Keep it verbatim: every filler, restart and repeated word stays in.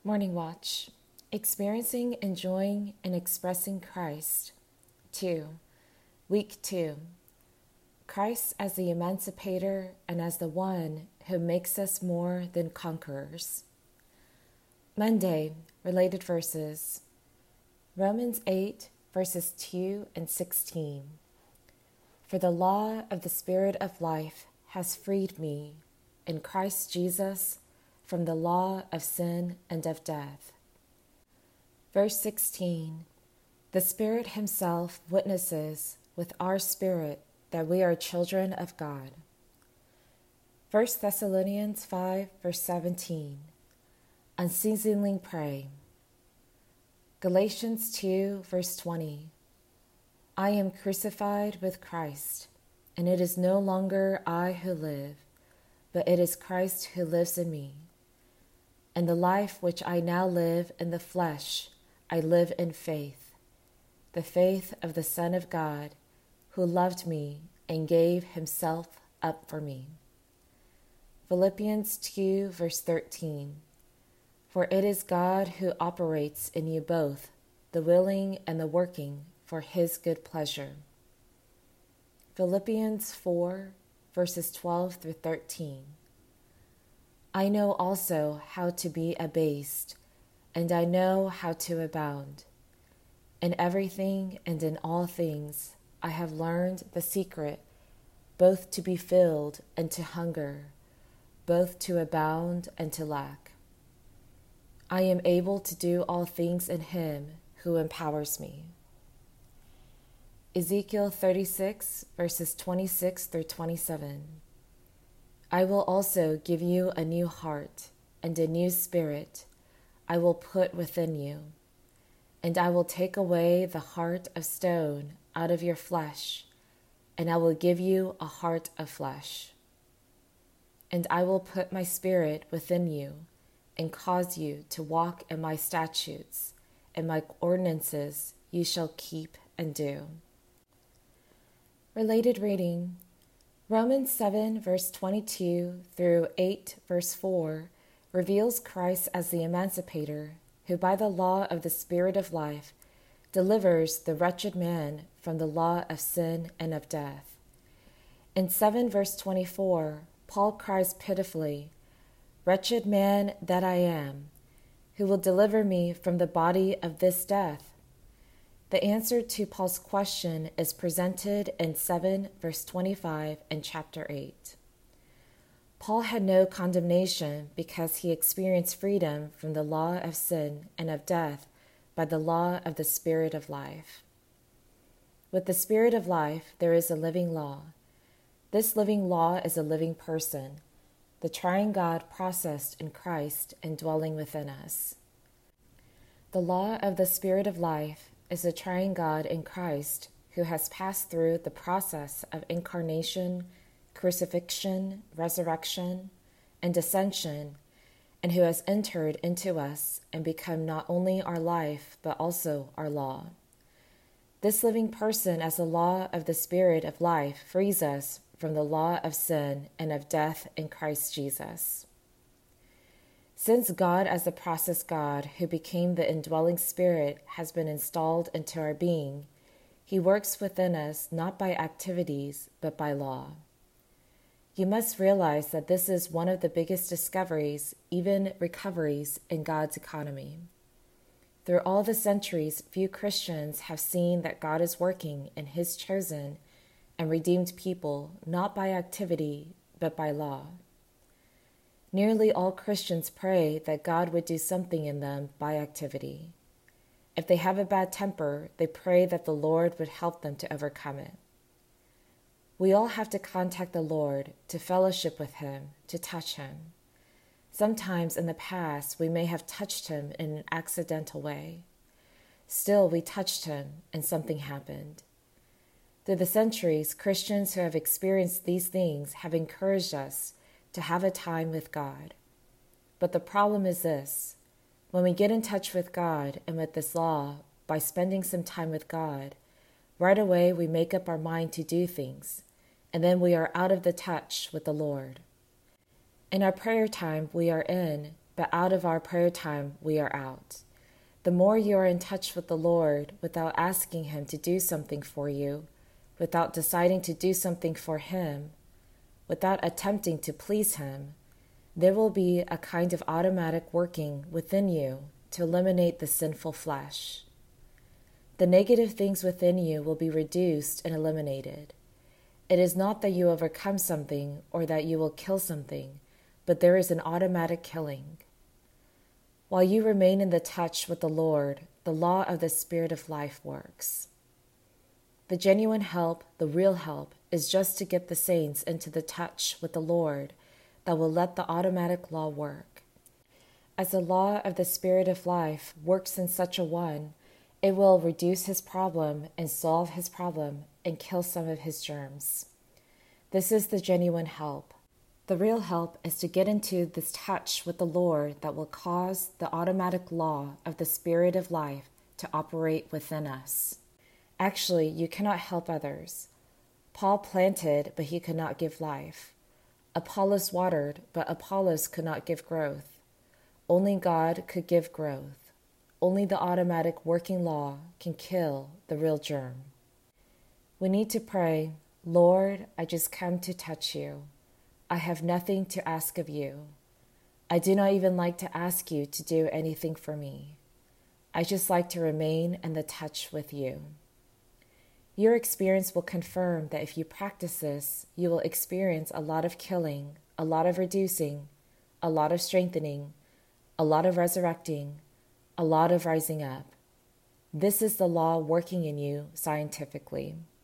Morning Watch. Experiencing, enjoying, and expressing Christ. two. Week two. Christ as the emancipator and as the one who makes us more than conquerors. Monday, related verses. Romans eight, verses two and sixteen. For the law of the Spirit of life has freed me in Christ Jesus from the law of sin and of death. Verse sixteen. The Spirit himself witnesses with our spirit that we are children of God. First Thessalonians five, verse seventeen. Unceasingly pray. Galatians two, verse twenty. I am crucified with Christ, and it is no longer I who live, but it is Christ who lives in me. And the life which I now live in the flesh, I live in faith, the faith of the Son of God, who loved me and gave himself up for me. Philippians two, verse thirteen. For it is God who operates in you both, the willing and the working for his good pleasure. Philippians four, verses twelve through thirteen. I know also how to be abased, and I know how to abound. In everything and in all things I have learned the secret, both to be filled and to hunger, both to abound and to lack. I am able to do all things in him who empowers me. Ezekiel thirty-six, verses twenty-six through twenty-seven. I will also give you a new heart, and a new spirit I will put within you. And I will take away the heart of stone out of your flesh, and I will give you a heart of flesh. And I will put my spirit within you, and cause you to walk in my statutes, and my ordinances you shall keep and do. Related reading. Romans seven, verse twenty-two through eight, verse four, reveals Christ as the emancipator, who by the law of the Spirit of life delivers the wretched man from the law of sin and of death. In seven, verse twenty-four, Paul cries pitifully, Wretched man that I am, who will deliver me from the body of this death? The answer to Paul's question is presented in seven, verse twenty-five in chapter eight. Paul had no condemnation because he experienced freedom from the law of sin and of death by the law of the Spirit of life. With the Spirit of life, there is a living law. This living law is a living person, the triune God processed in Christ and dwelling within us. The law of the Spirit of life is the triune God in Christ who has passed through the process of incarnation, crucifixion, resurrection, and ascension, and who has entered into us and become not only our life, but also our law. This living person as the law of the Spirit of life frees us from the law of sin and of death in Christ Jesus. Since God as the process God who became the indwelling Spirit has been installed into our being, he works within us not by activities, but by law. You must realize that this is one of the biggest discoveries, even recoveries, in God's economy. Through all the centuries, few Christians have seen that God is working in his chosen and redeemed people not by activity, but by law. Nearly all Christians pray that God would do something in them by activity. If they have a bad temper, they pray that the Lord would help them to overcome it. We all have to contact the Lord, to fellowship with him, to touch him. Sometimes in the past, we may have touched him in an accidental way. Still, we touched him and something happened. Through the centuries, Christians who have experienced these things have encouraged us to have a time with God. But the problem is this: when we get in touch with God and with this law by spending some time with God, right away we make up our mind to do things, and then we are out of the touch with the Lord. In our prayer time we are in, but out of our prayer time, we are out. The more you are in touch with the Lord without asking Him to do something for you, without deciding to do something for Him, without attempting to please Him, there will be a kind of automatic working within you to eliminate the sinful flesh. The negative things within you will be reduced and eliminated. It is not that you overcome something or that you will kill something, but there is an automatic killing. While you remain in the touch with the Lord, the law of the Spirit of life works. The genuine help, the real help, is just to get the saints into the touch with the Lord that will let the automatic law work. As the law of the Spirit of life works in such a one, it will reduce his problem and solve his problem and kill some of his germs. This is the genuine help. The real help is to get into this touch with the Lord that will cause the automatic law of the Spirit of life to operate within us. Actually, you cannot help others. Paul planted, but he could not give life. Apollos watered, but Apollos could not give growth. Only God could give growth. Only the automatic working law can kill the real germ. We need to pray, Lord, I just come to touch you. I have nothing to ask of you. I do not even like to ask you to do anything for me. I just like to remain in the touch with you. Your experience will confirm that if you practice this, you will experience a lot of killing, a lot of reducing, a lot of strengthening, a lot of resurrecting, a lot of rising up. This is the law working in you scientifically.